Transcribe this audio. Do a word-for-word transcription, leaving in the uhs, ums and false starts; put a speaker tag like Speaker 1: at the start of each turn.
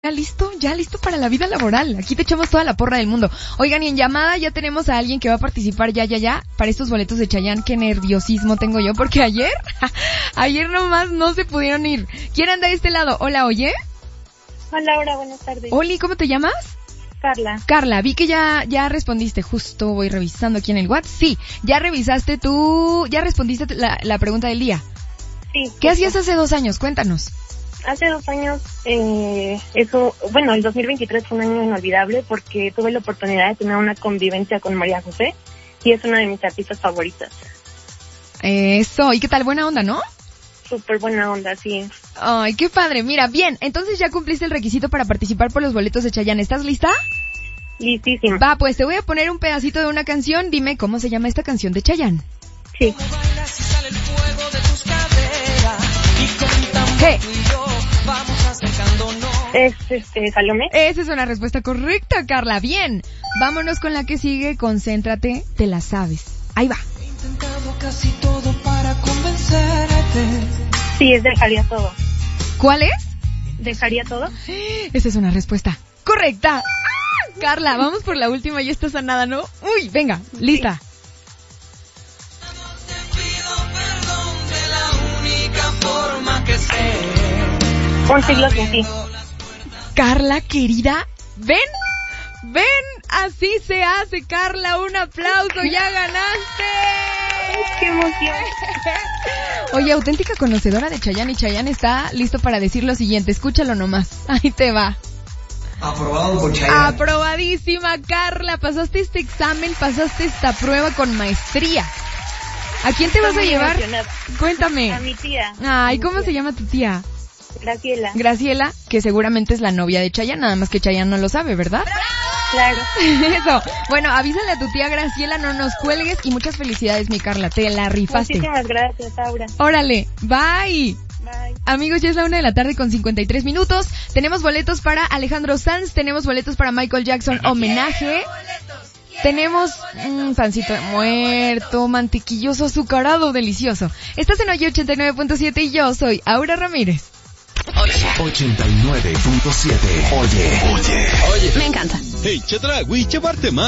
Speaker 1: Ya listo, ya listo para la vida laboral. Aquí te echamos toda la porra del mundo. Oigan, y en llamada ya tenemos a alguien que va a participar ya, ya, ya para estos boletos de Chayanne. Qué nerviosismo tengo yo, porque ayer, ayer nomás no se pudieron ir. ¿Quién anda de este lado? Hola, oye.
Speaker 2: Hola, Laura, buenas tardes.
Speaker 1: Oli, ¿cómo te llamas?
Speaker 2: Carla.
Speaker 1: Carla, vi que ya, ya respondiste, justo voy revisando aquí en el WhatsApp. Sí, ya revisaste tú, ya respondiste la, la pregunta del día.
Speaker 2: Sí.
Speaker 1: ¿Qué hacías hace dos años? Cuéntanos.
Speaker 2: Hace dos años, eh, eso, bueno, el dos mil veintitrés fue un año inolvidable porque tuve la oportunidad de tener una convivencia con María José y es una de mis artistas favoritas.
Speaker 1: Eso, ¿y qué tal? Buena onda, ¿no?
Speaker 2: Súper buena onda, sí.
Speaker 1: Ay, qué padre. Mira, bien, entonces ya cumpliste el requisito para participar por los boletos de Chayanne. ¿Estás lista?
Speaker 2: Listísima.
Speaker 1: Va, pues te voy a poner un pedacito de una canción. Dime cómo se llama esta canción de Chayanne.
Speaker 2: Sí.
Speaker 1: Hey.
Speaker 2: Es, este, Salomé.
Speaker 1: Esa es una respuesta correcta, Carla. Bien, vámonos con la que sigue. Concéntrate, te la sabes. Ahí va.
Speaker 3: He intentado casi todo para convencerte.
Speaker 2: Sí, es Dejaría Todo.
Speaker 1: ¿Cuál es?
Speaker 2: ¿Dejaría Todo?
Speaker 1: Esa es una respuesta correcta. ¡Ah! Carla, vamos por la última, ya estás a nada, ¿no? Uy, venga, lista.
Speaker 3: Sí.
Speaker 2: Un siglo sin ti.
Speaker 1: Carla, querida, ven, ven, así se hace, Carla, un aplauso, ya ganaste.
Speaker 2: ¡Qué emoción!
Speaker 1: Oye, auténtica conocedora de Chayanne, y Chayanne está listo para decir lo siguiente, escúchalo nomás, ahí te va.
Speaker 4: Aprobado por Chayanne.
Speaker 1: Aprobadísima, Carla, pasaste este examen, pasaste esta prueba con maestría. ¿A quién te
Speaker 2: Estoy
Speaker 1: vas a
Speaker 2: muy
Speaker 1: llevar?
Speaker 2: emocionada.
Speaker 1: Cuéntame.
Speaker 2: A mi tía.
Speaker 1: Ay,
Speaker 2: mi
Speaker 1: ¿cómo
Speaker 2: tía.
Speaker 1: se llama tu tía?
Speaker 2: Graciela.
Speaker 1: Graciela, que seguramente es la novia de Chayanne, nada más que Chayanne no lo sabe, ¿verdad?
Speaker 2: Claro.
Speaker 1: Eso. Bueno, avísale a tu tía Graciela, no nos cuelgues y muchas felicidades, mi Carla, te la rifaste.
Speaker 2: Muchísimas gracias, Aura.
Speaker 1: Órale, bye.
Speaker 2: Bye.
Speaker 1: Amigos, ya es la una de la tarde con cincuenta y tres minutos. Tenemos boletos para Alejandro Sanz, tenemos boletos para Michael Jackson homenaje. Tenemos un pancito de muerto, mantequilloso, azucarado, delicioso. Estás en Oye ochenta y nueve punto siete y yo soy Aura Ramírez.
Speaker 5: ochenta y nueve punto siete. Oye, oye,
Speaker 6: Oye.
Speaker 1: Me encanta.
Speaker 6: Hey, c'è tra, qui c'è parte más.